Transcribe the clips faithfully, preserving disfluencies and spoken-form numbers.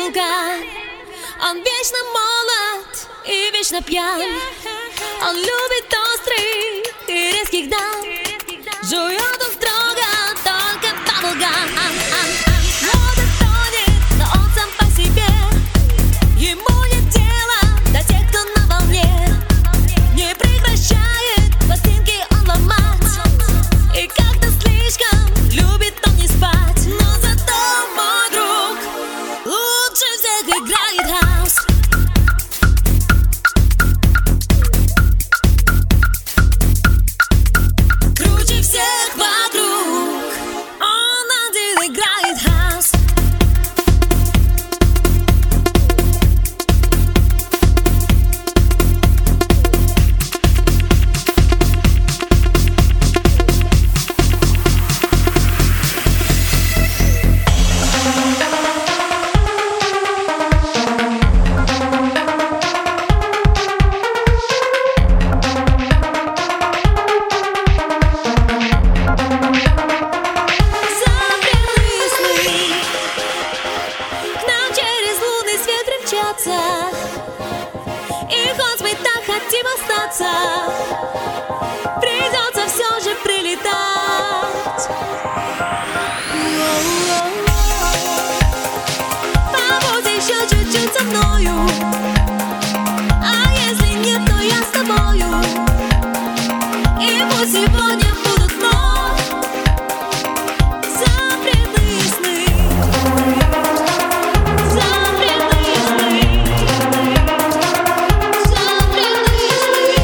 вулкан. Он вечно молод и вечно пьян. Он любит острых и резких дам. Жует он строго только bubblegum. Мода тонет, но он сам по себе. Ему нет дела до тех, кто на волне. Не прекращает пластинки он ломать. И как-то слишком любит он не спать. Но зато мой друг лучше всех играет хаус. Круче всех вокруг он один играет хаус. Запретные сны к нам через лунный свет примчатся. И хоть мы так хотим остаться, придется все же прилетать. Побудь еще чуть-чуть со мною. А если нет, то я с тобою. И пусть сегодня будут вновь запретные сны. Запретные сны. Запретные сны.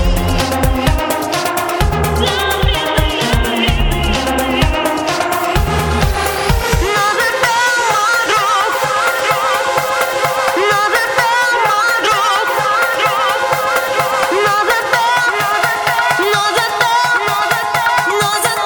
Запретные сны. Но зато мой друг, но зато мой друг, но зато, но зато, но зато,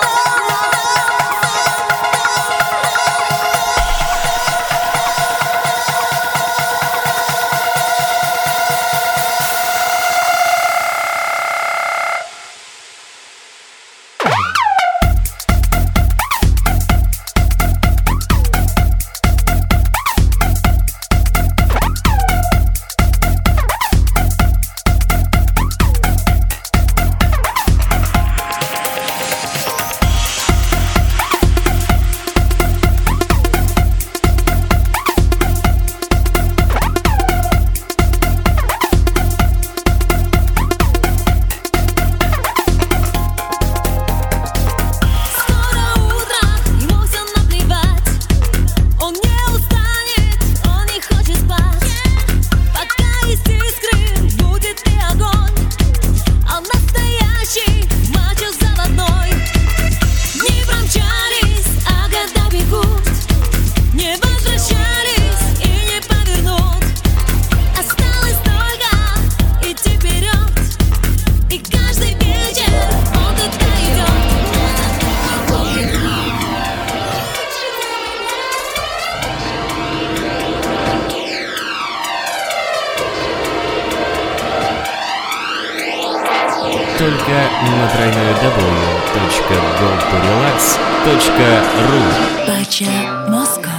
скоро утро, ему все наплевать. Он не устанет, он не хочет спать. Пока есть искры, будет и огонь. Он настоящий мачо заводной. Дни промчались, а года бегут. Не возвращались и не повернут. Осталось только идти вперед. И каждый вечер он туда идет. Только на тройной дабл-ю точка го ту релакс точка ру. Пача Москва.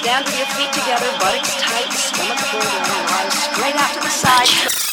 Stand with your feet together, buttocks tight, stomach pulled in, rise straight out to the side.